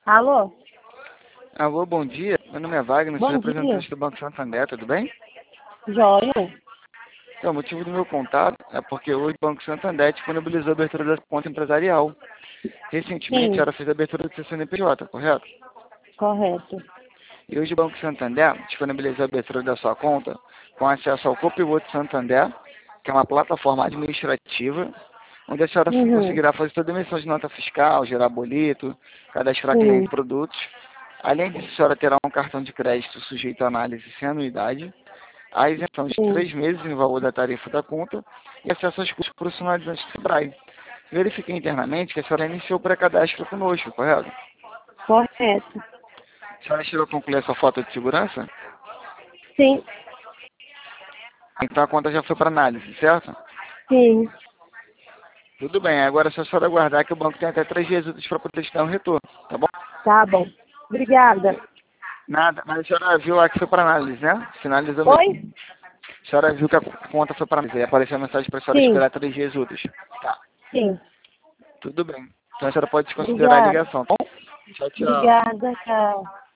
Alô? Alô, bom dia. Meu nome é Wagner, sou Bom dia. representante do Banco Santander, tudo bem? Joia? Então, o motivo do meu contato é porque hoje o Banco Santander disponibilizou a abertura da conta empresarial. Recentemente, a Sim, senhora fez a abertura do seu CNPJ, correto? correto. E hoje o Banco Santander disponibilizou a abertura da sua conta com acesso ao Copiloto Santander, que é uma plataforma administrativa, onde a senhora Uhum, conseguirá fazer toda a emissão de nota fiscal, gerar boleto, cadastrar clientes sim, e produtos. Além disso, a senhora terá um cartão de crédito sujeito à análise sem anuidade, a isenção de sim, 3 meses no valor da tarifa da conta e acesso aos custos profissionalizantes do Sebrae. Verifiquei internamente que a senhora iniciou o pré-cadastro conosco, correto? correto. A senhora chegou a concluir a sua foto de segurança? Sim, Então a conta já foi para análise, certo? sim. Tudo bem, agora é só a senhora aguardar que o banco tem até 3 dias úteis para poder te dar um retorno, tá bom? Tá bom. Obrigada. Nada, mas a senhora viu lá que foi para análise, né? Finalizou mesmo. Oi? A senhora viu que a conta foi para análise e apareceu a mensagem para a senhora Sim, esperar 3 dias úteis. Tá, sim. tudo bem. Então a senhora pode desconsiderar a Obrigada. ligação, tá bom? Tchau, tchau. Obrigada, tchau.